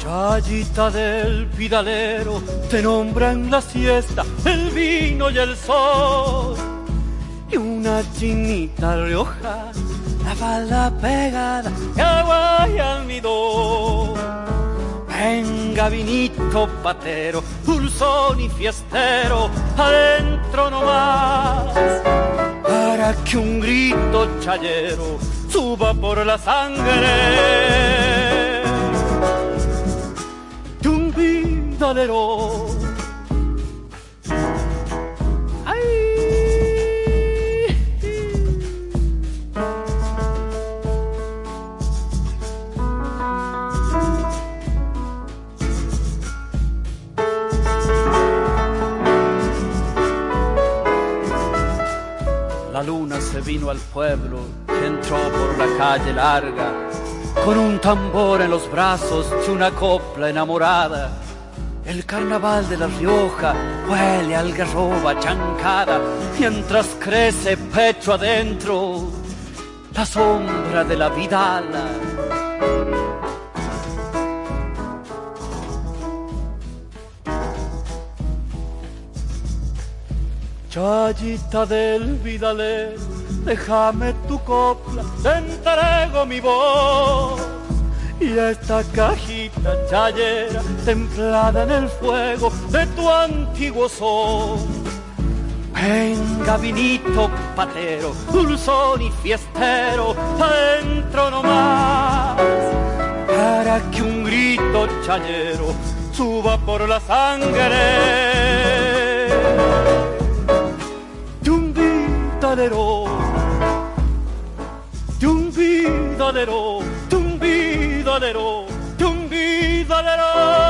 Chayita del Pidalero, te nombra en la siesta el vino y el sol. Y una chinita rioja, la falda pegada, que aguaya almidón. Venga vinito patero, dulzón y fiestero, adentro nomás, para que un grito chayero suba por la sangre de un vidalero. La luna se vino al pueblo y entró por la calle larga, con un tambor en los brazos y una copla enamorada. El carnaval de La Rioja huele a algarroba chancada, mientras crece pecho adentro la sombra de la vidala. Chayita del Vidalero, déjame tu copla, te entrego mi voz. Y esta cajita chayera, templada en el fuego de tu antiguo sol. Venga vinito patero, dulzón y fiestero, adentro nomás, para que un grito chayero suba por la sangre de un vidalero, de un vidalero, de un vidalero, de un vidalero.